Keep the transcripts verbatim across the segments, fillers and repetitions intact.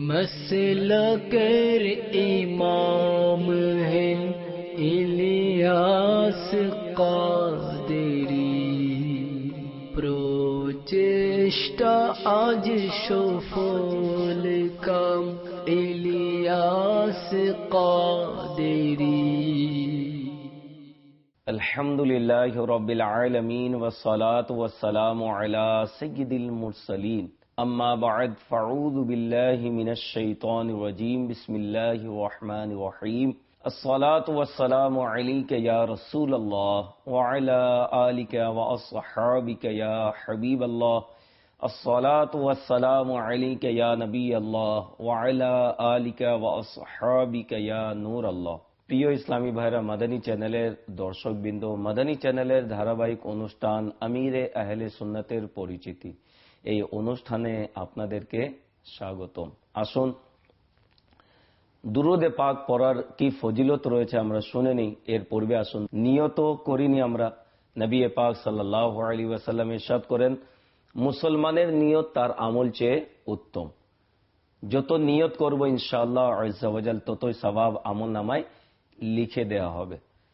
मसलकर इमाम हैं इलियास कादरी, প্রচেষ্টা আজ সফল কাম ইলিয়াস কাদেরী। আলহামদুলিল্লাহি রাব্বিল আলামিন ওয়াসসালাতু ওয়াসসালামু আলা সাইয়্যিদিল মুরসালিন, আম্মা বা'দ, ফাউযু বিল্লাহি মিনাশ শাইতানির রাজীম, বিসমিল্লাহির রহমানির রহিম। আসসালাতু ওয়াসসালামু আলাইকা ইয়া রাসূলুল্লাহ ওয়া আলা আলিকা ওয়া আসহাবিকা ইয়া হাবিবাল্লাহ। আসসালাতু ওয়াসসালামু আলাইকা ইয়া নবিয়াল্লাহ ওয়া আলা আলিকা ওয়া আসহাবিকা ইয়া নূরাল্লাহ। প্রিয় ইসলামী ভাইরা, মাদানী চ্যানেলের দর্শকবৃন্দ, মাদানী চ্যানেলের ধারাবাহিক অনুষ্ঠান আমিরে আহলে সুন্নাতের পরিচিতি, এই অনুষ্ঠানে আপনাদেরকে স্বাগতম। আসুন, দুরূদে পাক পড়ার কি ফজিলত রয়েছে আমরা শুনে নিই। এর পূর্বে আসুন, নিয়ত করিনি আমরা। নবী পাক সাল্লাল্লাহু আলাইহি ওয়াসাল্লাম ইরশাদ করেন, মুসলমানের নিয়ত তার আমল চেয়ে উত্তম। যত নিয়ত করব ইনশাআল্লাহ আযজা ওয়া জাল ততই সওয়াব আমল নামায় লিখে দেয়া হবে।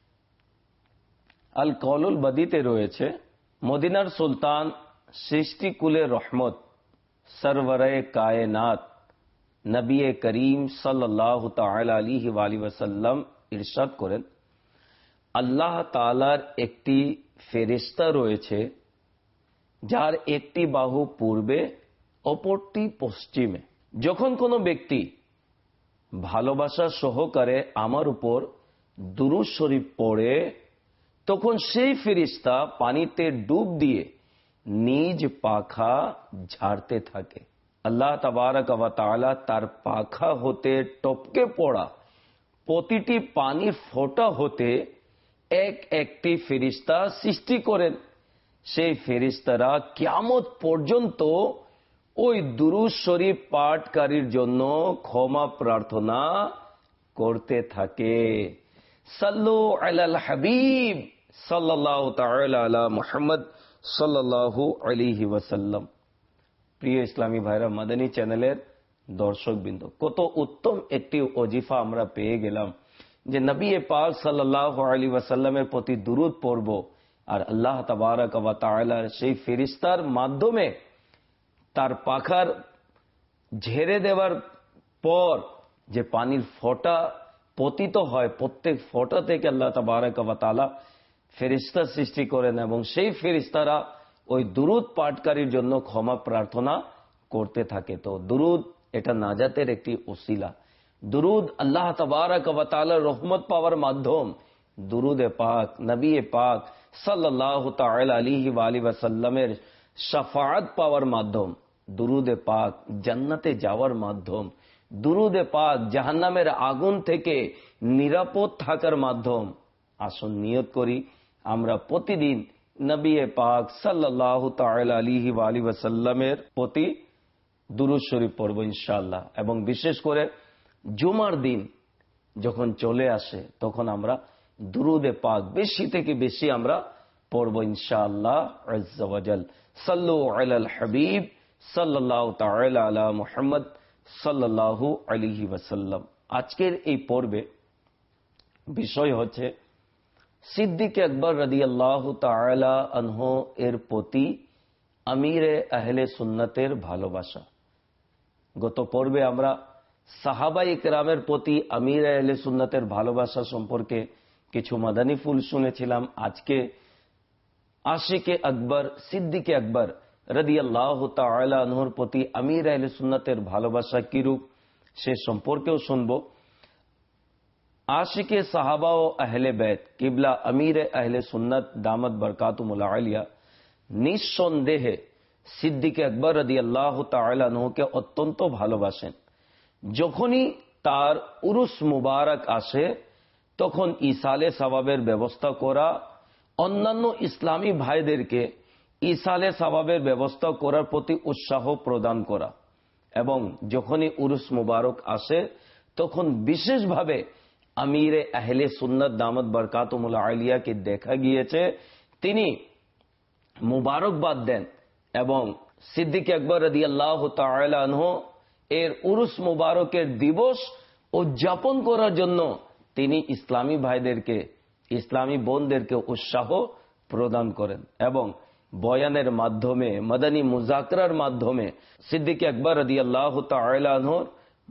আল কওলুল বদীতে রয়েছে, মদিনার সুলতান সৃষ্টিকুলে রহমত সরওয়ারে কায়নাত নবী করিম সাল্লাল্লাহু তাআলা আলাইহি ওয়াসাল্লাম ইরশাদ করেন, আল্লাহ তাআলার একটি ফেরেশতা রয়েছে যার একটি বাহু পূর্বে অপরটি পশ্চিমে। যখন কোনো ব্যক্তি ভালোবাসা সহকারে আমার উপর দুরূদ শরীফ পড়ে, তখন সেই ফেরেশতা পানিতে ডুব দিয়ে নিজ পাখা ঝাড়তে থাকে। আল্লাহ তাবারক ওয়া তাআলা তার পাখা হতে টপকে পড়া প্রতিটি পানির ফোঁটা হতে এক একটি ফেরেশতা সৃষ্টি করেন। সেই ফেরেশতারা কিয়ামত পর্যন্ত ওই দুরূদ শরীফ পাঠকারীর জন্য ক্ষমা প্রার্থনা করতে থাকে। সাল্লু আলাল হাবিব সাল্লাল্লাহু তাআলা আলা মুহাম্মদ সাল্লাল্লাহু আলাইহি ওয়াসাল্লাম। প্রিয় ইসলামী ভাইরা, মাদানী চ্যানেলের দর্শকবৃন্দ, কত উত্তম একটি ওজিফা আমরা পেয়ে গেলাম যে নবী পাক সাল্লাল্লাহু আলাইহি ওয়াসাল্লামের প্রতি দুরূদ পড়ব, আর আল্লাহ তাবারক ওয়া তাআলার সেই ফেরেশতার মাধ্যমে তার পাখার ঝেড়ে দেওয়ার পর যে পানির ফোঁটা পতিত হয়, প্রত্যেক ফোঁটা থেকে আল্লাহ তাবারক ওয়া তাআলা ফেরেশতা সৃষ্টি করেন এবং সেই ফেরেশতারা ওই দুরূদ পাঠকারীর জন্য ক্ষমা প্রার্থনা করতে থাকে। তো দুরূদ এটা নাজাতের একটি ওসিলা। দুরূদ আল্লাহ তাবারক ওয়া তাআলার রহমত পাওয়ার মাধ্যম। দুরূদে পাক নবী পাক সাল্লাল্লাহু তাআলা আলাইহি ওয়া আলিহি ওয়াসাল্লামের শাফাআত পাওয়ার মাধ্যম। দুরূদে পাক জান্নাতে যাওয়ার মাধ্যম। দুরূদে পাক জাহান্নামের আগুন থেকে নিরাপদ থাকার মাধ্যম। আসুন নিয়ত করি, আমরা প্রতিদিন নবী পাক সাল্লাল্লাহু তাআলা আলাইহি ওয়া আলিহি ওয়াসাল্লামের প্রতি দুরূদ শরীফ পড়ব ইনশাআল্লাহ। এবং বিশেষ করে জুমার দিন যখন চলে আসে, তখন আমরা দুরূদে পাক বেশি থেকে বেশি আমরা পড়ব ইনশাআল্লাহ আযজা ওয়া জাল। সাল্লু আলাল হাবিব সাল্লাল্লাহু তাআলা আলা মুহাম্মদ সাল্লাল্লাহু আলাইহি ওয়াসাল্লাম। আজকের এই পর্বে বিষয় হচ্ছে সিদ্দিক আকবর রাদিয়াল্লাহু তাআলা আনহু এর প্রতি আমিরে আহলে সুন্নাতের ভালোবাসা। গত পর্বে আমরা সাহাবায়ে কেরামের প্রতি আমিরে আহলে সুন্নাতের ভালোবাসা সম্পর্কে কিছু মাদানী ফুল শুনেছিলাম। আজকে আশিকে আকবর সিদ্দিক আকবর রাদিয়াল্লাহু তাআলা আনহুর প্রতি আমির আহলে সুন্নাতের ভালোবাসা কিরূপ সে সম্পর্কেও শুনব। আশিকে সাহাবা ও আহলে বাইত কিবলা আমির আহলে সুন্নাত দামাত বরকাতুহুল আলিয়া নিঃসন্দেহে সিদ্দিক আকবর রাদিয়াল্লাহু তাআলা আনহুকে অত্যন্ত ভালোবাসেন। যখনই তার উরুস মুবারক আসে, তখন ইসালে সওয়াবের ব্যবস্থা করা, অন্যান্য ইসলামী ভাইদেরকে ইসালে সওয়াবের ব্যবস্থা করার প্রতি উৎসাহ প্রদান করা। এবং যখনই উরুস মুবারক আসে, তখন বিশেষভাবে আমিরে আহলে সুন্নাত দামাত বরকাতুহুল আলিয়াকে দেখা গিয়েছে তিনি মুবারকবাদ দেন এবং সিদ্দিক আকবর রাদিয়াল্লাহু তাআলা আনহু এর উরুস মুবারকের দিবস উদযাপন করার জন্য তিনি ইসলামী ভাইদেরকে, ইসলামী বোনদেরকে উৎসাহ প্রদান করেন এবং বয়ানের মাধ্যমে, মাদানী মুজাকরার মাধ্যমে সিদ্দিক আকবর রাদিয়াল্লাহু তাআলা আনহুর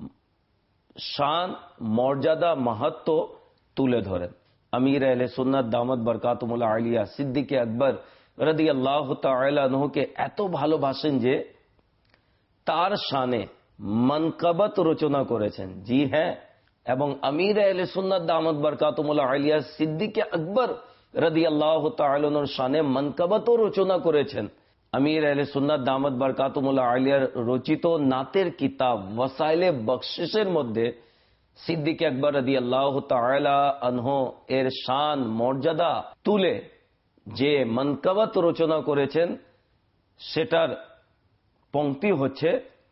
শান, মর্যাদা, মাহাত্ম্য তুলে ধরেন। আমির আহলে সুন্নাত দামাত বরকাতুহুল আলিয়া সিদ্দিক আকবর রাদিয়াল্লাহু তাআলা আনহুকে এত ভালোবাসেন যে তার শানে মানকাবাত রচনা করেছেন। জি হ্যাঁ, এবং আমির আহলে সুন্নাত দামাত বরকাতুহুল আলিয়া সিদ্দিক আকবর রাদিয়াল্লাহু তাআলা আনহুর শানে মানকাবাতও রচনা করেছেন। আমির আহলে সুন্নাত দামাত বরকাতুহুল আলিয়ার রচিত নাতের কিতাব ওয়াসাইলে বখশিশের মধ্যে সিদ্দিক আকবর রাদিয়াল্লাহু তাআলা আনহু এর শান, মর্যাদা তুলে যে মানকাবাত রচনা করেছেন সেটার পংক্তি হচ্ছে,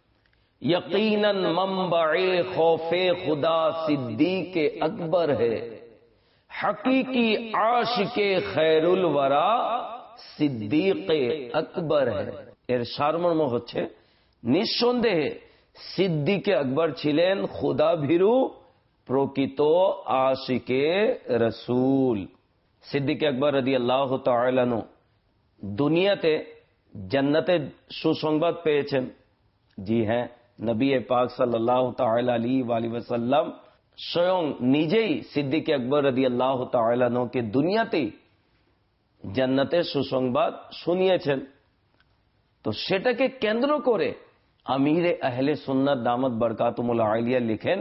यकीनन मंबए खौफे खुदा सिद्दीक अकबर है, हकीकी आशिके खैरुल वरा सिद्दीक अकबर है। এর সারমর্ম হচ্ছে, নিঃসন্দেহে সিদ্দিক আকবর ছিলেন খুদা ভীরু প্রকৃত আশিকে রসুল। সিদ্দিক আকবর রাদিয়াল্লাহু তাআলা আনহু দুনিয়াতে জান্নাতের সুসংবাদ পেয়েছেন। জি হ্যাঁ, নবী পাক সাল্লাল্লাহু তাআলা আলাইহি ওয়াসাল্লাম স্বয়ং নিজেই সিদ্দিক আকবর রাদিয়াল্লাহু তাআলা আনহুকে দুনিয়াতেই জান্নাতের সুসংবাদ শুনিয়েছেন। তো সেটাকে কেন্দ্র করে আমিরে আহলে সুন্নাত দামাত বরকাতুহুল আলিয়া লিখেন,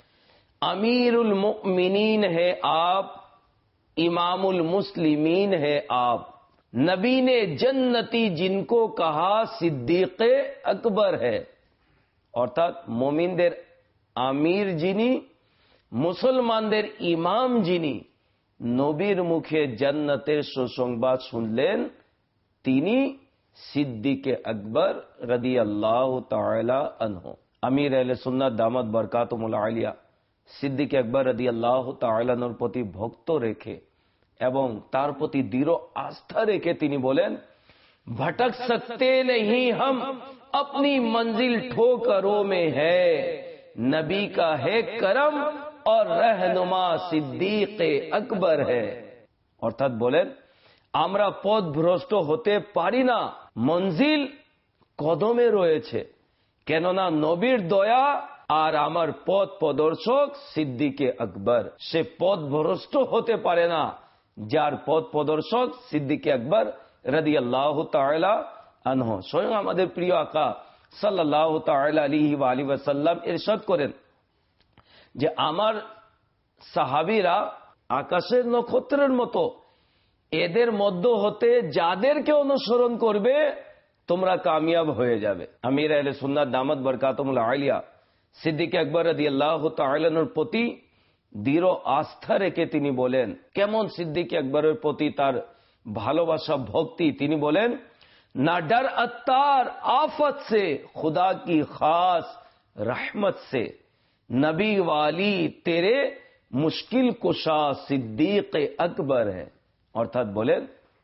আমিরুল মুমিনিন হে আপ, ইমামুল মুসলিমিন হে আপ, नबी ने जन्नती जिनको कहा सिद्दीक আকবর है। অর্থাৎ মুমিনদের আমির যিনি, মুসলমানদের ইমাম যিনি, নবীর মুখে জান্নাতের সুসংবাদ শুনলেন, তিনি সিদ্দিক আকবর রাদিয়াল্লাহু তাআলা আনহু। আমির আহলে সুন্নাত দামাত বরকাতুহুল আলিয়া সিদ্দিক আকবর রাদিয়াল্লাহু তাআলা আনহুর প্রতি ভক্ত রেখে এবং তার প্রতি দৃঢ় আস্থা রেখে তিনি বলেন, ভটক সকতে नहीं हम अपनी मंजिल ठोकरों में है, नबी का है करम और रहनुमा सिद्दीक আকবর है। অর্থাৎ বলেন, আমরা পথ ভ্রষ্ট হতে পারি না, মঞ্জিল কদমে রয়েছে, কেননা নবীর দয়া আর আমার পথ প্রদর্শক সিদ্দিক আকবর। সে পথ ভ্রষ্ট হতে পারে না যার পথ প্রদর্শক সিদ্দিক আকবর রাদিয়াল্লাহু তাআলা আনহু। স্বয়ং আমাদের প্রিয় আকা সাল্লাল্লাহু তাআলা আলাইহি ওয়া আলিহি ওয়াসাল্লাম ইরশাদ করেন যে আমার সাহাবীরা আকাশের নক্ষত্রের মতো, এদের মধ্য হতে যাদেরকে অনুসরণ করবে তোমরা কামিয়াব হয়ে যাবে। আমির আহলে সুন্নাত দামাত বরকাতুহুল আলিয়া সিদ্দিক আকবর রাদিয়াল্লাহু তাআলা আনহুর প্রতি দৃঢ় আস্থা রেখে তিনি বলেন, কেমন সিদ্দিক আকবরের প্রতি তার ভালোবাসা, ভক্তি, তিনি বলেন, না ডর अत्तार आफत से, खुदा की खास रहमत से, नबी वाली तेरे मुश्किल कुशा सिद्दीक আকবর है। অর্থাৎ বলেন,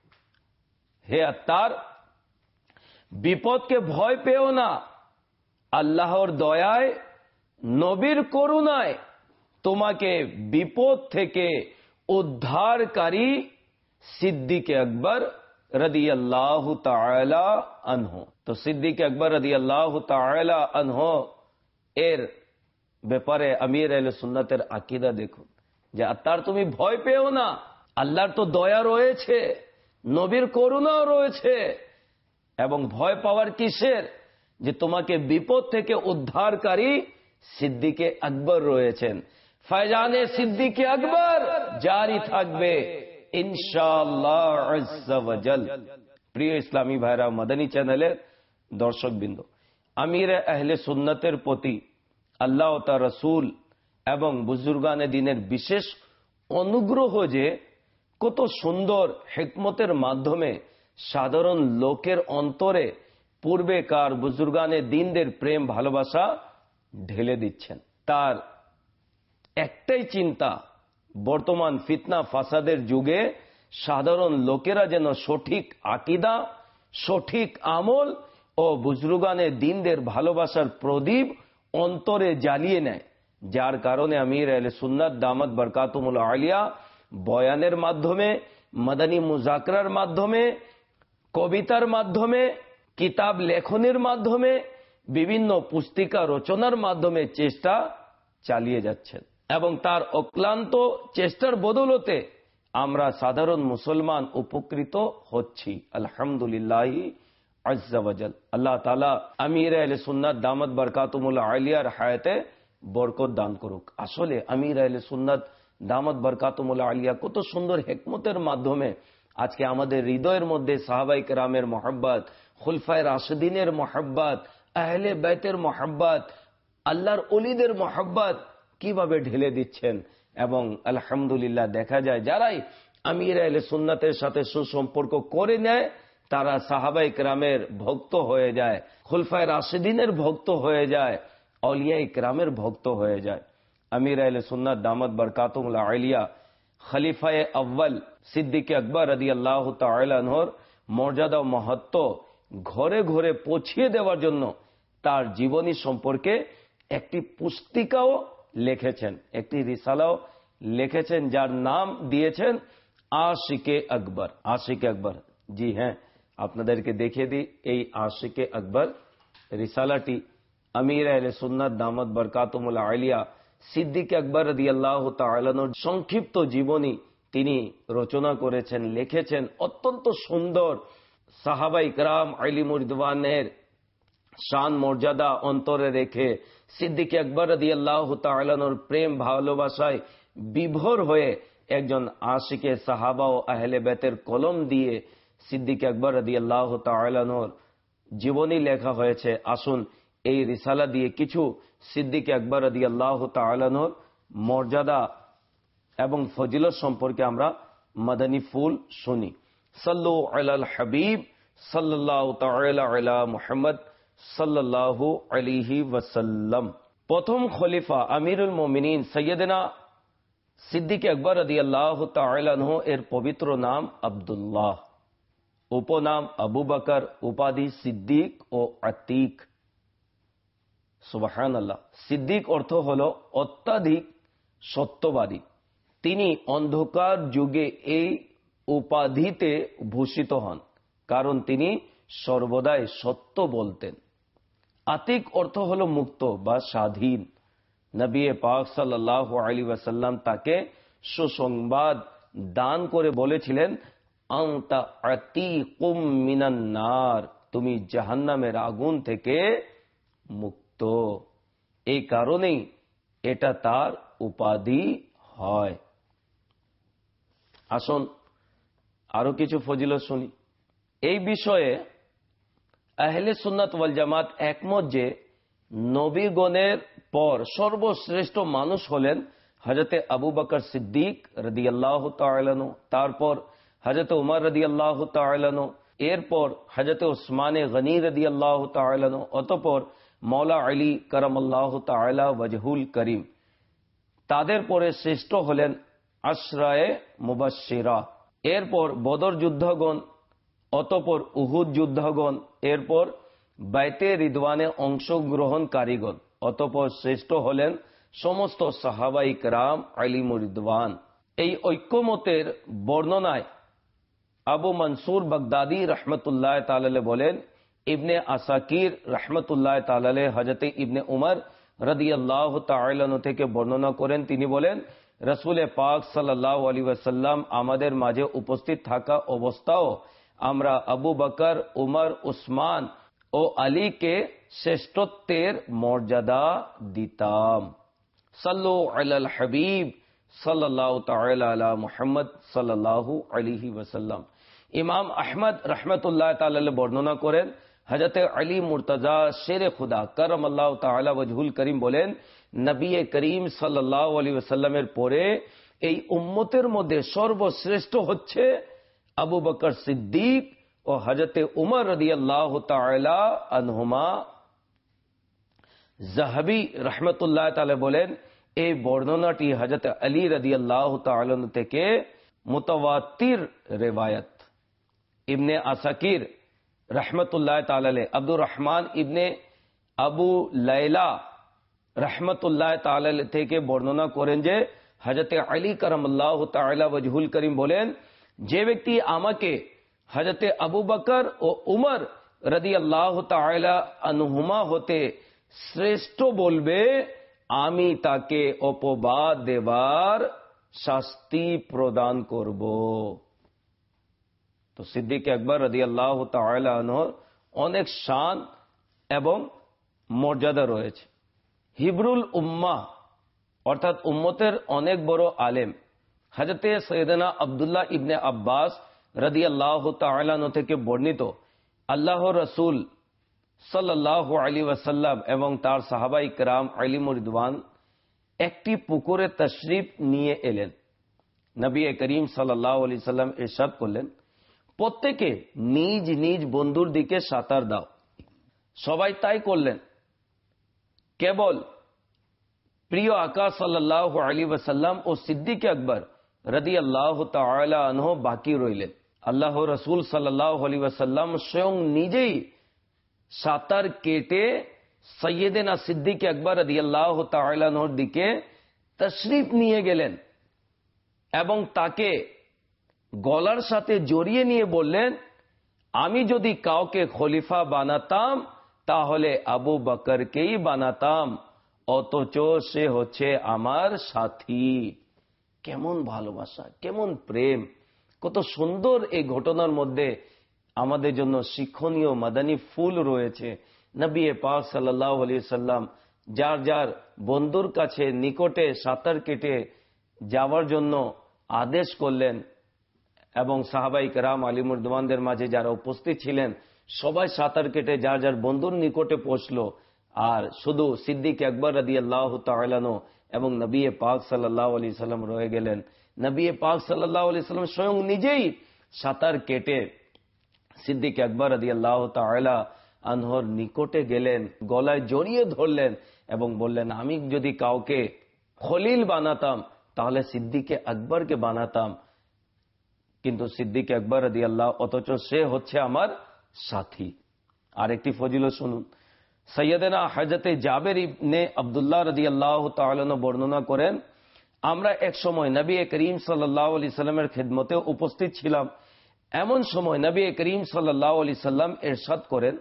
হে আত্তার, বিপদকে ভয় পেও না, আল্লাহর দয়ায়, নবীর করুণায় তোমাকে বিপদ থেকে উদ্ধারকারী সিদ্দিক আকবর রাদিয়াল্লাহু তাআলা আনহু। তো সিদ্দিক আকবর রাদিয়াল্লাহু তাআলা আনহু এর ব্যাপারে আমির আহলে সুন্নাতের আকীদা দেখুন, যে আত্মার তুমি ভয় পেও না, আল্লাহর তো দয়া রয়েছে, নবীর করুণাও রয়েছে, এবং ভয় পাওয়ার কিসের, যে তোমাকে বিপদ থেকে উদ্ধারকারী সিদ্দিকে আকবর রয়েছেন। ফয়জানে সিদ্দিকে আকবর জারি থাকবে ইনশাআল্লাহ আজ্জা ওয়া জাল। প্রিয় ইসলামী ভাইরা, মাদানী চ্যানেলের দর্শকবৃন্দ, আমিরে আহলে সুন্নাতের প্রতি আল্লাহ ও তার রাসূল এবং বুজুর্গানে দ্বীনের বিশেষ অনুগ্রহ যে কত সুন্দর হিকমতের মাধ্যমে সাধারণ লোকের অন্তরে পূর্বেকার বুজুর্গানে দ্বীনদের প্রেম ভালোবাসা ঢেলে দিচ্ছেন। তার একটাই চিন্তা, বর্তমান ফিতনা ফাসাদের যুগে সাধারণ লোকেরা যেন সঠিক আকীদা, সঠিক আমল ও বুজুর্গানে দ্বীনদের ভালোবাসার প্রদীপ অন্তরে জ্বালিয়ে নেয়, যার কারণে আমির আহলে সুন্নাত দামাত বরকাতুহুল আলিয়া বয়ানের মাধ্যমে, মাদানী মুজাকরার মাধ্যমে, কবিতার মাধ্যমে, কিতাব লেখনের মাধ্যমে, বিভিন্ন পুস্তিকা রচনার মাধ্যমে চেষ্টা চালিয়ে যাচ্ছেন এবং তার অক্লান্ত চেষ্টার বদৌলতে আমরা সাধারণ মুসলমান উপকৃত হচ্ছি। আলহামদুলিল্লাহ আজ্জা ওয়াজাল। আল্লাহ তাআলা আমির আহলে সুন্নাত দামাত বরকাতুহুল আলিয়ার হায়াতে বরকত দান করুক। আসলে আমির আহলে সুন্নাত দামাত বরকাতুহুল আলিয়া কত সুন্দর হিকমতের মাধ্যমে আজকে আমাদের হৃদয়ের মধ্যে সাহাবায়ে কেরামের মহব্বত, খুলফায়ে রাশিদিনের মহব্বত, আহলে বাইতের মহব্বত, আল্লাহর ওলিদের মহব্বত কিভাবে ঢেলে দিচ্ছেন। এবং আলহামদুলিল্লাহ দেখা যায় যারাই আমির আহলে সুন্নাতের সাথে সুসম্পর্ক করে নেয় তারা সাহাবায়ে কেরামের ভক্ত হয়ে যায়, খুলফায়ে রাশিদিনের ভক্ত হয়ে যায়, আউলিয়ায়ে কেরামের ভক্ত হয়ে যায়। আমির আহলে সুন্নাত দামাত বরকাতুহুল আলিয়া খলিফায়ে আউয়াল সিদ্দিক আকবর রাদিয়াল্লাহু তাআলা আনহুর মর্যাদা ও মাহাত্ম্য ঘরে ঘরে পৌঁছিয়ে দেওয়ার জন্য তার জীবনী সম্পর্কে একটি পুস্তিকাও লিখেছেন, একটি রিসালাও লিখেছেন, যার নাম দিয়েছেন আশিকে আকবর। আশিকে আকবর, জি হ্যাঁ, আপনাদেরকে দেখিয়ে দিই এই আশিকে আকবর রিসালাটি আমির আহলে সুন্নাত দামাত বরকাতুহুল আলিয়া সিদ্দিক আকবর রাদিয়াল্লাহু তাআলা আনহুর সংক্ষিপ্ত জীবনী তিনি রচনা করেছেন, লিখেছেন। অত্যন্ত সুন্দর সাহাবায়ে কেরাম আলিমুর রিদওয়ানের শান মর্যাদা অন্তরে রেখে সিদ্দিক আকবর রাদিয়াল্লাহু তাআলা আনহুর প্রেম ভালোবাসায় বিভোর হয়ে একজন আশিকে সাহাবা ও আহলে বাইতের কলম দিয়ে সিদ্দিক আকবর রাদিয়াল্লাহু তাআলা আনহুর জীবনী লেখা হয়েছে। আসুন এই রিসালা দিয়ে কিছু সিদ্দিক আকবর রাদিয়াল্লাহু তাআলা আনহুর মর্যাদা এবং ফজিলত সম্পর্কে আমরা মাদানী ফুল শুনি। সাল্লু আলাল হাবিব সাল্লাল্লাহু তাআলা আলা মুহাম্মদ সাল্লাল্লাহু আলাইহি ওয়াসাল্লাম। প্রথম খলিফা আমিরুল মুমিনিন সৈয়দনা সিদ্দিক আকবর রাদিয়াল্লাহু তাআলা আনহু এর পবিত্র নাম আব্দুল্লাহ, উপনাম আবু বকর, উপাধি সিদ্দিক ও আতিক। সুবহানাল্লাহ। সিদ্দিক অর্থ হল অত্যাধিক সত্যবাদী। তিনি অন্ধকার যুগে এই উপাধিতে ভূষিত হন কারণ তিনি সর্বদাই সত্য বলতেন। আতিক অর্থ হল মুক্ত বা স্বাধীন। নবী পাক সাল্লাল্লাহু আলাইহি ওয়াসাল্লাম তাকে সুসংবাদ দান করে বলেছিলেন, আনতা আতিকুম মিনান নার, তুমি জাহান্নামের আগুন থেকে মুক্ত। এই কারণেই এটা তার উপাধি হয়। আসুন আরো কিছু ফজিলত শুনি। এই বিষয়ে আহলে সুন্নাত ওয়াল জামাত একমত যে নবীগণের পর সর্বশ্রেষ্ঠ মানুষ হলেন হযরতে আবু বকর সিদ্দিক রাদিয়াল্লাহু তাআলা আনহু, তারপর হযরতে উমর রাদিয়াল্লাহু তাআলা আনহু, এরপর হযরতে উসমানে গনি রাদিয়াল্লাহু তাআলা আনহু, অতঃপর মওলা আলী কারামাল্লাহু তাআলা ওয়াজহুল করিম। তাদের পরে শ্রেষ্ঠ হলেন আশরায়ে মুবাশশিরা, এরপর বদর যুদ্ধগণ, অতঃপর উহুদ যুদ্ধগণ, এরপর বাইতে রিদওয়ানে অংশগ্রহণকারীগণ, অতঃপর শ্রেষ্ঠ হলেন সমস্ত সাহাবায়ে কেরাম আলিমুর রিদওয়ান। এই ঐক্যমতের বর্ণনায় আবু মনসুর বাগদাদি রহমতুল্লাহ তাআলা বলেন, ইবনে আসাকির রহমতুল্লাহ তাআলা হযরতে ইবনে উমর রাদিয়াল্লাহু তাআলা আনহু থেকে বর্ণনা করেন, তিনি বলেন, রাসূল পাক সাল্লাল্লাহু আলাইহি ওয়াসাল্লাম আমাদের মাঝে উপস্থিত থাকা অবস্থাও আমরা আবু বকর, উমর, উসমান ও আলীকে শ্রেষ্ঠত্বের মর্যাদা দিতাম। সাল্লু আলাল হাবিব সাল্লাল্লাহু তাআলা আলা মুহাম্মদ সাল্লাল্লাহু আলাইহি ওয়াসাল্লাম। ইমাম আহমদ রহমতুল্লাহ তাআলা বর্ণনা করেন, হযরত আলী মুর্তজা শেরে খুদা কারামাল্লাহু তাআলা ওয়াজহুল করিম বলেন, নবী করিম সাল্লাল্লাহু আলাইহি ওয়াসাল্লামের পরে এই উম্মতের মধ্যে সর্বশ্রেষ্ঠ হচ্ছে আবু বকর সিদ্দিক ও হযরত উমর রাদিয়াল্লাহু তাআলা আনহুমা। যাহাবী রহমতুল্লাহ তাআলা বলেন, এই বর্ণনাটি হযরত আলী রাদিয়াল্লাহু তাআলা আনহু থেকে মুতাওয়াতির রিওয়ায়াত। ইবনে আসাকির রহমতুল্লাহ তাআলা আব্দুর রহমান ইবনে আবু লাইলা রহমতুল্লাহ তাআলা থেকে বর্ণনা করেন যে হযরতে আলী কারামাল্লাহু তাআলা ওয়াজহুল করিম বলেন, যে ব্যক্তি আমাকে হযরতে আবু বকর ও উমর রাদিয়াল্লাহু তাআলা আনহুমা হতে শ্রেষ্ঠ বলবে, আমি তাকে অপবাদ দেবার শাস্তি প্রদান করব। তো সিদ্দিক আকবর রাদিয়াল্লাহু তাআলা আনহুর অনেক শান এবং মর্যাদা রয়েছে। হিবরুল উম্মাহ অর্থাৎ উম্মতের অনেক বড় আলেম হযরতে সৈয়দনা আব্দুল্লাহ ইবনে আব্বাস রাদিয়াল্লাহু তাআলা আনহু থেকে বর্ণিত, আল্লাহর রাসূল সাল্লাল্লাহু আলাইহি ওয়াসাল্লাম এবং তার সাহাবায়ে কেরাম আলিমুর রিদওয়ান একটি পুকুরে তশরিফ নিয়ে এলেন। নবী করিম সাল্লাল্লাহু আলাইহি ওয়াসাল্লাম ইরশাদ করলেন, প্রত্যেকে নিজ নিজ বন্ধুর দিকে সাঁতার দাও। সবাই তাই করলেন, কেবল প্রিয় আকা সাল্লাল্লাহু আলাইহি ওয়াসাল্লাম ও সিদ্দিক আকবর রাদিয়াল্লাহু তাআলা আনহু বাকি রইলেন। আল্লাহ রাসূল সাল্লাল্লাহু আলাইহি ওয়াসাল্লাম স্বয়ং নিজেই সাঁতার কেটে সৈয়দনা সিদ্দিক আকবর রাদিয়াল্লাহু তাআলা আনহুর দিকে তশরিফ নিয়ে গেলেন এবং তাকে গলার সাথে জড়িয়ে নিয়ে বললেন, আমি যদি কাউকে খলিফা বানাতাম তাহলে আবু বকরকেই বানাতাম, অথচ সে হচ্ছে আমার সাথী। কেমন ভালোবাসা, কেমন প্রেম, কত সুন্দর এই ঘটনার মধ্যে আমাদের জন্য শিক্ষণীয় মাদানী ফুল রয়েছে। নবী পাক সাল্লাল্লাহু আলাইহি সাল্লাম যার যার বন্ধুর কাছে নিকটে সাঁতার কেটে যাওয়ার জন্য আদেশ করলেন এবং সাহাবাই কেরাম আলিমুর রিদওয়ানদের মাঝে যারা উপস্থিত ছিলেন সবাই সাঁতার কেটে যার যার বন্ধুর নিকটে পৌঁছলো, আর শুধু সিদ্দিক আকবর রাদিয়াল্লাহু তাআলা আনহু এবং নবী পাক সাল্লাল্লাহু আলাইহি সাল্লাম রয়ে গেলেন। নবী পাক সাল্লাল্লাহু আলাইহি সাল্লাম স্বয়ং নিজেই সাঁতার কেটে সিদ্দিক আকবর রাদিয়াল্লাহু তাআলা আনহুর নিকটে গেলেন, গলায় জড়িয়ে ধরলেন এবং বললেন, আমি যদি কাউকে খলিল বানাতাম তাহলে সিদ্দিকে আকবরকে বানাতাম, কিন্তু সিদ্দিক আকবর রাদিয়াল্লাহু অথচ সে হচ্ছে আমার সাথী। আরেকটি ফজিলত শুনুন, সৈয়দনা হযরতে জাবের ইবনে আব্দুল্লাহ রাদিয়াল্লাহু তাআলা আনহু বর্ণনা করেন, আমরা এক সময় নবী করিম সাল্লাল্লাহু আলাইহি সাল্লামের খিদমতে উপস্থিত ছিলাম। এমন সময় নবী করিম সাল্লাল্লাহু আলাইহি সাল্লাম ইরশাদ করেন,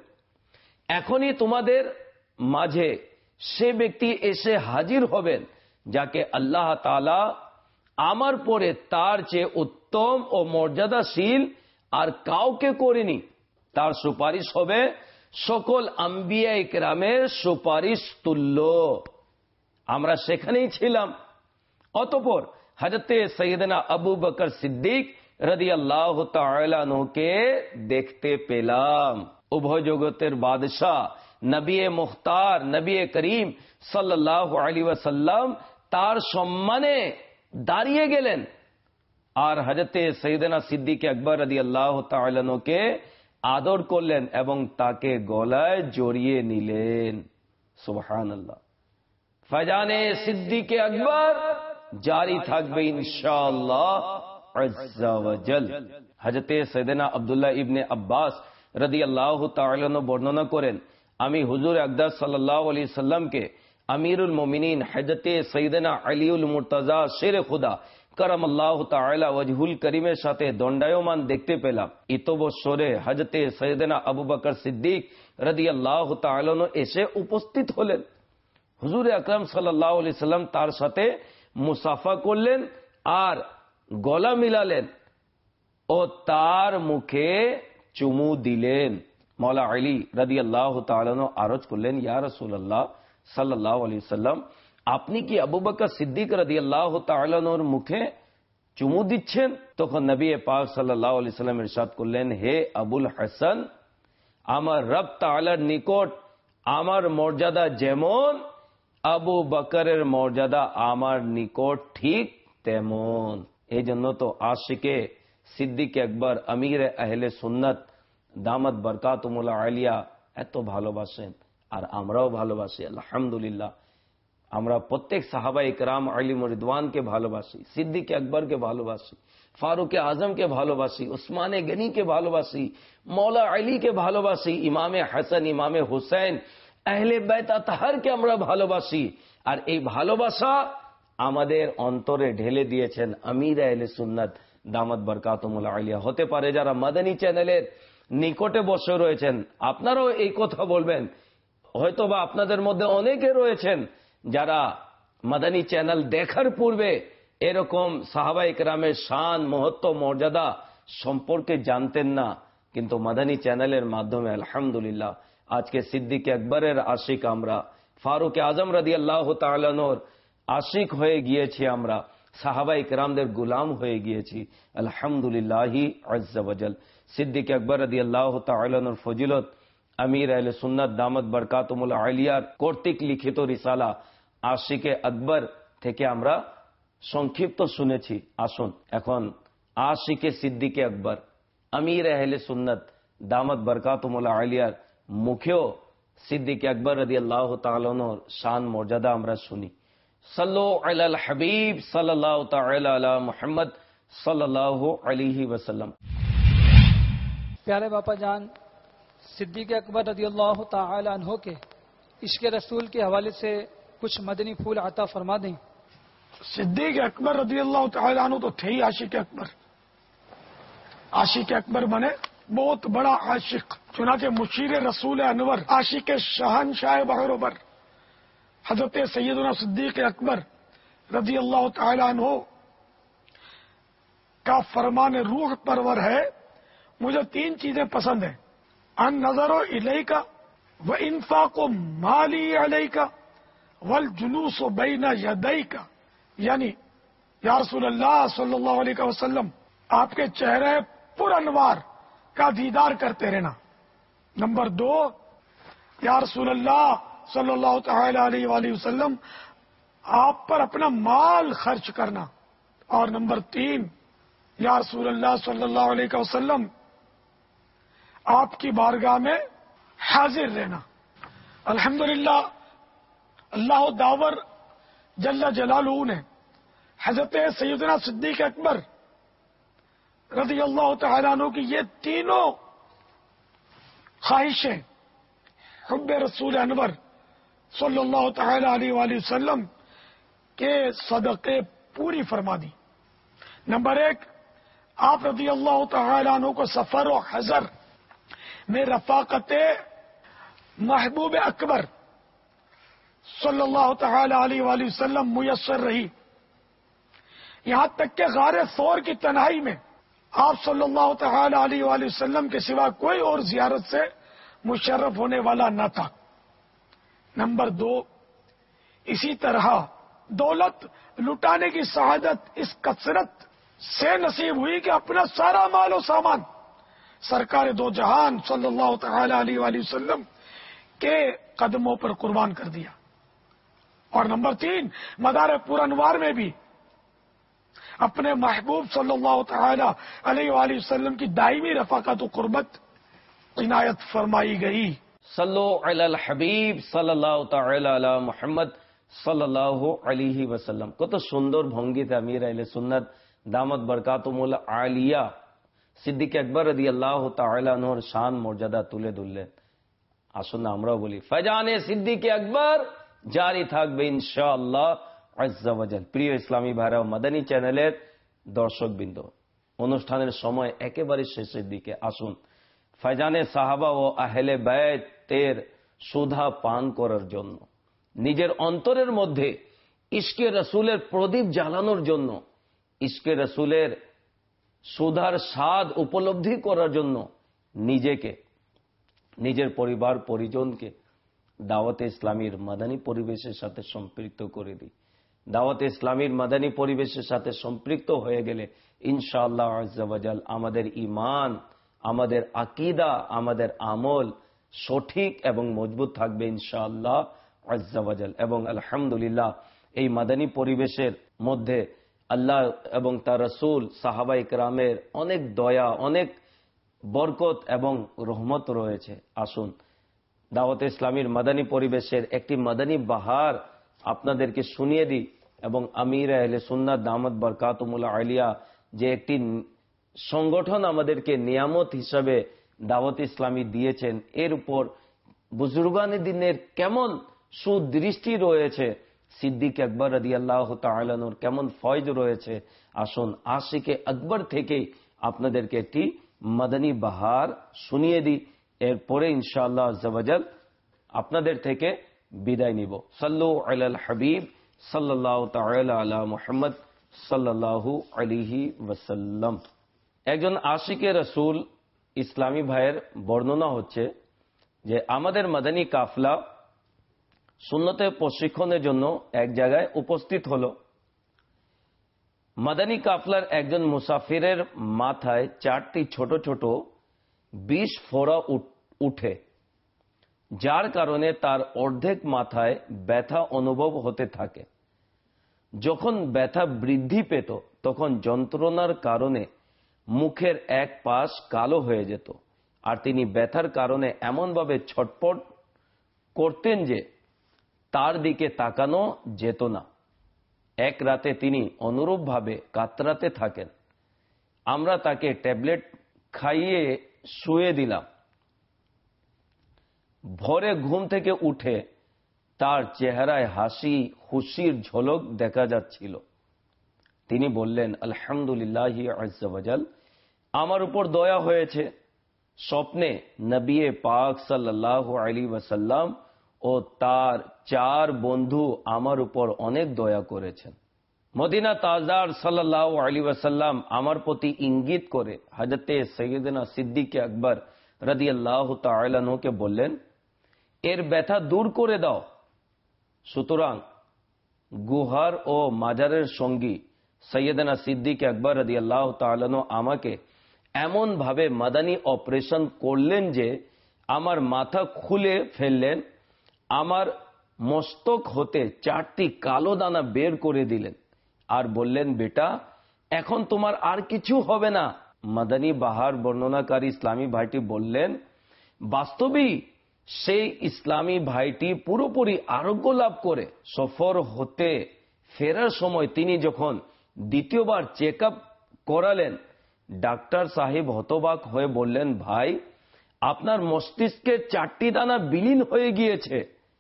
এখনই তোমাদের মাঝে সে ব্যক্তি এসে হাজির হবেন যাকে আল্লাহ তাআলা আমার পরে তার চেয়ে উত্তম ও মর্যাদাশীল আর কাউকে করেনি। তার সুপারিশ হবে সকল আম্বিয়া ইকরামের সুপারিশ তুল্য। আমরা সেখানেই ছিলাম। অতঃপর হযরতে সৈয়দনা আবু বকর সিদ্দিক রাদিয়াল্লাহু তাআলা আনহুকে দেখতে পেলাম। উভয় জগতের বাদশাহ নবী মুখতার নবী করিম সাল্লাল্লাহু আলাইহি ওয়াসাল্লাম তার সম্মানে দাঁড়িয়ে গেলেন আর হযরতে সৈয়দনা সিদ্দিক আকবর রাদিয়াল্লাহু তাআলা আনহুকে আদর করলেন এবং তাকে গলায় জড়িয়ে নিলেন। সুবহানাল্লাহ। ফয়জানে সিদ্দিক আকবর জারি থাকবে ইনশাআল্লাহ আজ্জা ওয়া জাল। হযরতে সৈয়দনা আব্দুল্লাহ ইবনে আব্বাস রাদিয়াল্লাহু তাআলা আনহু বর্ণনা করেন, আমি হুজুর আকদাস সাল্লাল্লাহু আলাইহি সাল্লামকে আমিরুল মুমিনিন হযরতে সৈয়দনা আলীউল মুর্তজা শের খুদা কারামাল্লাহু তাআলা ওয়াজহুল করিমের সাথে দণ্ডায়মান দেখতে পেলাম। ইতবসরে হযরতে সৈয়দনা আবু বকর সিদ্দিক রাদিয়াল্লাহু তাআলা আনহু এসে উপস্থিত হলেন। হুজুর আকরাম সাল্লাল্লাহু আলাইহি সাল্লাম তার সাথে মুসাফা করলেন আর গলা মিলালেন ও তার মুখে চুমু দিলেন। মাওলা আলী রাদিয়াল্লাহু তাআলা আনহু আরজ করলেন, ইয়া রাসূলুল্লাহ সাল্লাল্লাহু আলাইহি সাল্লাম, আপনি কি আবু বকর সিদ্দিক রাদিয়াল্লাহু তাআলা আনহুর মুখে চুমু দিচ্ছেন? তখন নবী পাক সাল্লাল্লাহু আলাইহি সাল্লাম ইরশাদ করলেন, হে আবুল হাসান, আমার রব তাআলার নিকট আমার মর্যাদা যেমন, আবু বকরের মর্যাদা আমার নিকট ঠিক তেমন। এই জন্য তো আশিকে সিদ্দিক আকবর আমির আহলে সুন্নাত দামাত বরকাতুমুল আলিয়া এত ভালোবাসেন আর আমরাও ভালোবাসি। আলহামদুলিল্লাহ, আমরা প্রত্যেক সাহাবা ইকরাম আলিমুর রিদওয়ানকে ভালোবাসি, সিদ্দিক আকবরকে ভালোবাসি, ফারুক আজমকে ভালোবাসি, উসমানে গনিকে ভালোবাসি, মৌলা আলীকে ভালোবাসি, ইমামে হাসান, ইমামে হুসেন আহলে বাইত আতহারকে আমরা ভালোবাসি, আর এই ভালোবাসা আমাদের অন্তরে ঢেলে দিয়েছেন আমির আহলে সুন্নাত দামাত বরকাতুহুল আলিয়া। হতে পারে যারা মাদানী চ্যানেলের নিকটে বসে রয়েছেন, আপনারাও এই কথা বলবেন। হয়তোবা আপনাদের মধ্যে অনেকে রয়েছেন যারা মাদানী চ্যানেল দেখার পূর্বে এরকম সাহাবায়ে কেরামের শান, মহত্ব, মর্যাদা সম্পর্কে জানতেন না, কিন্তু মাদানী চ্যানেলের মাধ্যমে আলহামদুলিল্লাহ আজকে সিদ্দিক আকবরের আশিক আমরা, ফারুক আজম রাদিয়াল্লাহু তাআলা আনহুর আশিক হয়ে গিয়েছি, আমরা সাহাবায়ে কেরামদের গোলাম হয়ে গিয়েছি আলহামদুলিল্লাহি আজ্জা ওয়াজাল। সিদ্দিক আকবর রাদিয়াল্লাহু তাআলা আনহুর ফজিলত আমির আহলে সুন্নাত দামাত বরকাতুহুল আলিয়ার কর্তৃক লিখিত রিসালা আশিকে আকবর থেকে আমরা সংক্ষিপ্ত শুনেছি। আসুন এখন আশিকে সিদ্দিকে আকবর আমির আহলে সুন্নাত দামাত বরকাতুহুল আলিয়ার মুখেও সিদ্দিক আকবর রাদিয়াল্লাহু তাআলা আনহুর শান মর্যাদা আমরা শুনি। সাল্লু আলাল হাবিব সাল্লাল্লাহু তাআলা আলা মুহাম্মদ সাল্লাল্লাহু আলাইহি ওয়াসাল্লাম। प्यारे बापा जान सिद्दीक अकबर रदियल्लाहु ताला अन्हो के इश्क रसूल के हवाले से कुछ मदनी फूल अता फरमा दें। सिद्दीक अकबर रदियल्लाहु ताला अन्हु तो थे ही आशिक अकबर। आशिक अकबर बने बहुत बड़ा आशिक, चुनाचे मुशीर रसूल अनवर आशिक शहनशाह बहरोबर हजरत सैयदना सिद्दीक अकबर रदियल्लाहु ताला अन्हु का फरमान रूह परवर है, मुझे तीन चीजें पसंद हैं, अन नजरो इलैका व इन्फाको माली अलैका वल जुलूसो बैना यदैका, यानी या रसूल अल्लाह सल्लल्लाहु अलैहि वसल्लम आपके चेहरे पुरअनवार का दीदार करते रहना। नंबर दो, या रसूल अल्लाह सल्लल्लाहु तआला अलैहि वसल्लम आप पर अपना माल खर्च करना। और नंबर तीन, या रसूल अल्लाह सल्लल्लाहु अलैहि वसल्लम आपकी बारगाह में हाजिर रहना। अल्हम्दुलिल्लाह अल्लाह दावर जल्ला जलालहू ने हजरत सैयदना सिद्दीक अकबर रदियल्लाहु तआला अन्हु की ये तीनों ख्वाहिशें हुब्ब रसूल अनवर सल्लल्लाहु तआला अलैहि वसल्लम के सदक़े पूरी फरमा दी। नंबर एक, आप रदियल्लाहु तआला अन्हु को सफर और हजर में रफाकते महबूब अकबर सल्लल्लाहु तआला अलैहि वसल्लम मुयस्सर रही, यहां तक कि गारे सौर की तन्हाई में आप सल्लल्लाहु तआला अलैहि वसल्लम के सिवा कोई और जियारत से मुशर्रफ होने वाला न था। नंबर दो, इसी तरह दौलत लुटाने की शहादत इस कसरत से नसीब हुई कि अपना सारा माल और सामान सरकार दो जहान सल्लल्लाहु तआला अलैहि वसल्लम के कदमों पर कुर्बान कर दिया। और नंबर तीन, मदार पुरअनवार में भी अपने महबूब सल्लल्लाहु तआला अलैहि वसल्लम की दायमी रफाकत और कुर्बत इनायत फरमाई गई। सल्लु अलल हबीब साल्लाल्लाहु ताआला अला मुहम्मद সাল্লাল্লাহু আলাইহি ওয়াসাল্লাম। কত সুন্দর ভঙ্গিতে আমির আহলে সুন্নাত দামাত বরকাতুহুল আলিয়া সিদ্দিক আকবর রাদিয়াল্লাহু তাআলা আনহুর শান মর্যাদা তুলে ধরলেন। আসুন আমরাও বলি ফয়জানে সিদ্দিক আকবর জারি থাকবে ইনশাআল্লাহ আজ্জা ওয়াজাল। প্রিয় ইসলামী ভাইরা ও মাদানী চ্যানেলের দর্শকবৃন্দ, অনুষ্ঠানের সময় একেবারে শেষের দিকে। আসুন ফয়জানে সাহাবা ও আহলে বাইতের সুধা পান করার জন্য, নিজের অন্তরের মধ্যে ইশকে রসুলের প্রদীপ জ্বালানোর জন্য, ইশকে রসুলের সুধার স্বাদ উপলব্ধি করার জন্য নিজেকে, নিজের পরিবার পরিজনকে দাওয়াতে ইসলামীর মাদানী পরিবেশের সাথে সম্পৃক্ত করে দিই। দাওয়াতে ইসলামীর মাদানী পরিবেশের সাথে সম্পৃক্ত হয়ে গেলে ইনশাআল্লাহ আজ্জা ওয়াজাল আমাদের ঈমান, আমাদের আকীদা, আমাদের আমল সঠিক এবং মজবুত থাকবে ইনশাআল্লাহ আজ্জা ওয়াজাল। এবং আলহামদুলিল্লাহ এই মাদানী পরিবেশের মধ্যে আল্লাহ এবং তার রাসূল সাহাবায়ে কেরামের অনেক দয়া, অনেক বরকত এবং রহমত রয়েছে। আসুন দাওয়াতে ইসলামীর মাদানী পরিবেশের একটি মাদানী বাহার আপনাদেরকে শুনিয়ে দিই, এবং আমির আহলে সুন্নাত দামাত বরকাতুহুল আলিয়া যে একটি সংগঠন আমাদেরকে নিয়ামত হিসাবে দাওয়াত ইসলামী দিয়েছেন, এর উপর বুজুর্গানে দিনের কেমন সুদৃষ্টি রয়েছে, সিদ্দিক আকবর রাদিয়াল্লাহু তাআলা আনহুর কেমন ফয়জ রয়েছে। আসুন আশিকে আকবর থেকে আপনাদেরকে একটি মাদানী বাহার শুনিয়ে দিই, এরপরে ইনশাআল্লাহ আজ্জা ওয়াজাল আপনাদের থেকে বিদায় নিব। সাল্লু আলাল হাবিব সাল্লাল্লাহু তাআলা আলা মুহাম্মদ সাল্লাল্লাহু আলাইহি ওয়াসাল্লাম। একজন আশিকে রাসূল ইসলামী ভাইয়ের বর্ণনা হচ্ছে যে আমাদের মাদানী কাফলা সুন্নতে প্রশিক্ষণের জন্য এক জায়গায় উপস্থিত হল। মাদানী কাফলার একজন মুসাফিরের মাথায় চারটি ছোট ছোট বিষ ফোঁড়া উঠে, যার কারণে তার অর্ধেক মাথায় ব্যথা অনুভব হতে থাকে। যখন ব্যথা বৃদ্ধি পেত তখন যন্ত্রণার কারণে মুখের এক পাশ কালো হয়ে যেত, আর তিনি ব্যথার কারণে এমনভাবে ছটপট করতেন যে তার দিকে তাকানো যেত না। এক রাতে তিনি অনুরূপভাবে কাতরাতে থাকেন। আমরা তাকে ট্যাবলেট খাইয়ে শুয়ে দিলাম। ভোরে ঘুম থেকে উঠে তার চেহারায় হাসি খুশির ঝলক দেখা যাচ্ছিল। তিনি বললেন, আলহামদুলিল্লাহি আজ্জা ওয়াজাল, আমার উপর দয়া হয়েছে। স্বপ্নে নবী পাক সাল্লাল্লাহু আলাইহি ওয়াসাল্লাম ও তার চার বন্ধু আমার উপর অনেক দয়া করেছেন। মদিনা তাজদার সাল্লাল্লাহু আলাইহি ওয়াসাল্লাম আমার প্রতি ইঙ্গিত করে হযরতে সাইয়েদনা সিদ্দিক আকবর রাদিয়াল্লাহু তাআলা আনহুকে বললেন, এর ব্যথা দূর করে দাও। সুতরাং গুহার ও মাজারের সঙ্গী সৈয়দনা সিদ্দিক আকবর রাদিয়াল্লাহু তাআলা আনহু আমাকে এমন ভাবে মাদানী অপারেশন করলেন যে আমার মাথা খুলে ফেললেন, আমার মস্তক হতে চারটি কালো দানা বের করে দিলেন, আর বললেন, বেটা এখন তোমার আর কিছু হবে না। মাদানী বাহার বর্ণনাকারী ইসলামী ভাইটি বললেন, বাস্তবেই সেই ইসলামী ভাইটি পুরোপুরি আরোগ্য লাভ করে সফর হতে ফেরার সময় তিনি যখন দ্বিতীয়বার চেক আপ করালেন, ডাক্তার সাহেব হতবাক হয়ে বললেন, ভাই আপনার মস্তিষ্কের চারটি দানা বিলীন হয়ে গিয়েছে।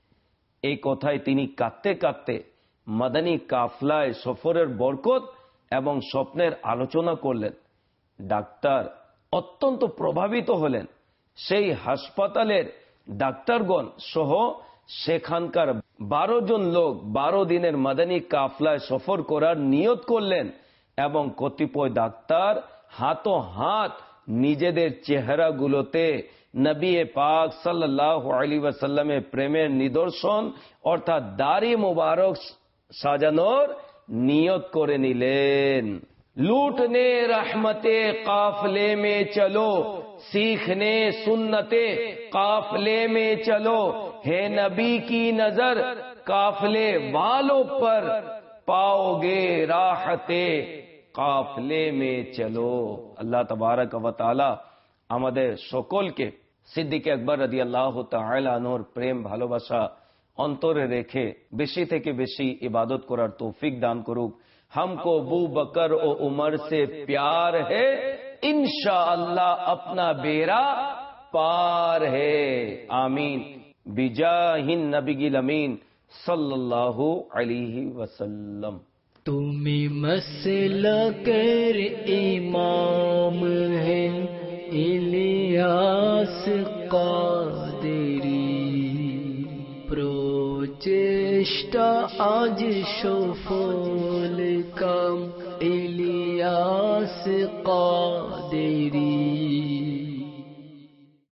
এই কথায় তিনি কাঁদতে কাঁদতে মাদানী কাফলায় সফরের বরকত এবং স্বপ্নের আলোচনা করলেন। ডাক্তার অত্যন্ত প্রভাবিত হলেন। সেই হাসপাতালের ডাক্তারগণ সহ সেখানকার বারো জন লোক বারো দিনের মাদানী কাফলায় সফর করার নিয়ত করলেন এবং কতিপয় ডাক্তার হাতো হাত নিজেদের চেহারাগুলোতে নবী পাক সাল্লাল্লাহু আলাইহি ওয়াসাল্লামের প্রেমের নিদর্শন অর্থাৎ দাড়ি মোবারক সাজানোর নিয়ত করে নিলেন। लूटने रहमते काफले में चलो, सीखने सुन्नते काफले में चलो, है नबी की नजर काफले वालों पर, पाओगे राहते काफले में चलो। अल्लाह तबारक व ताला আমাদের সকলকে সিদ্দিক আকবর রাদিয়াল্লাহু তাআলা আনহুর প্রেম ভালোবাসা অন্তরে রেখে বেশি থেকে বেশি ইবাদত করার তৌফিক দান করুক। हमको अबू बकर और उमर से प्यार है, इंशाअल्लाह अपना बेरा पार है। आमीन बिजाहिन नबीगिल अमीन सल्लल्लाहु अलैहि वसल्लम। तुम्हें मसलकर इमाम है इलियास कादरी, প্রচেষ্টা আজ সফল কাম ইলিয়াস কাদেরি।